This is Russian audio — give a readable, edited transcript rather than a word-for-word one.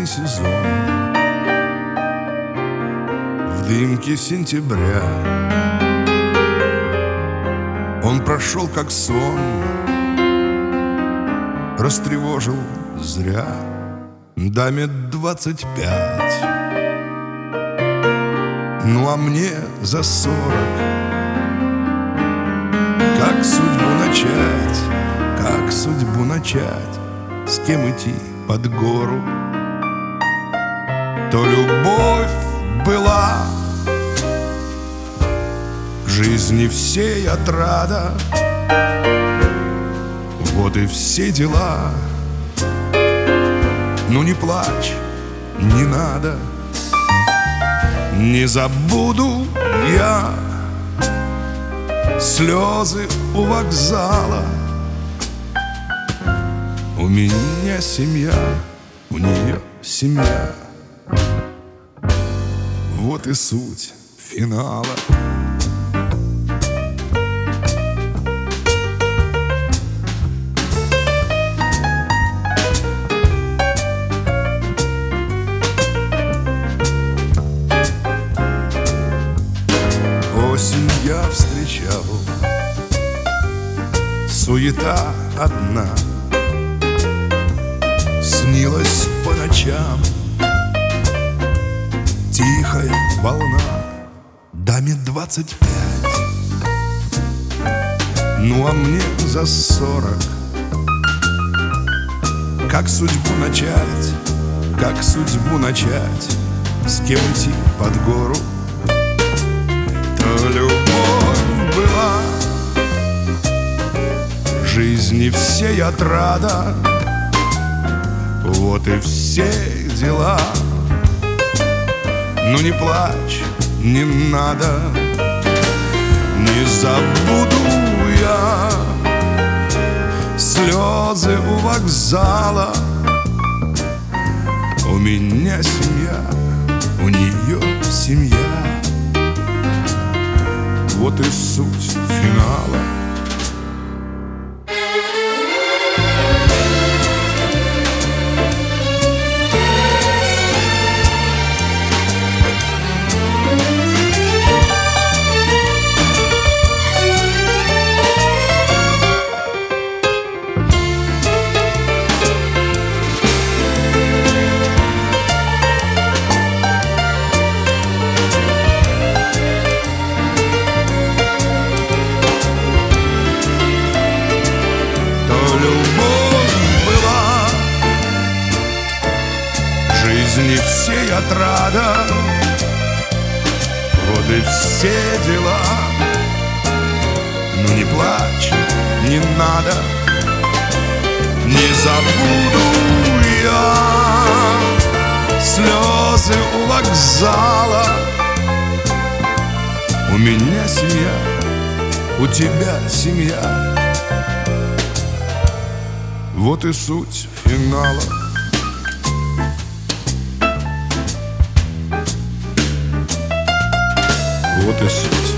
сезон. В дымке сентября он прошел как сон, растревожил зря даме 25. Ну а мне за 40. Как судьбу начать, как судьбу начать, с кем идти под гору? То любовь была, жизни всей отрада, вот и все дела. Ну не плачь, не надо, не забуду я слезы у вокзала. У меня семья, у нее семья. Вот и суть финала. Осень я встречал, суета одна, снилась по ночам тихая волна. Даме 25, ну а мне за 40. Как судьбу начать, как судьбу начать, с кем идти под гору? То любовь была, жизни всей отрада, вот и все дела. Ну не плачь, не надо, не забуду я слезы у вокзала. У меня семья, у нее семья. Вот и суть финала. Жизни всей отрада, вот и все дела. Ну не плачь, не надо, не забуду я слезы у вокзала. У меня семья, у тебя семья. Вот и суть финала. Вот и суть.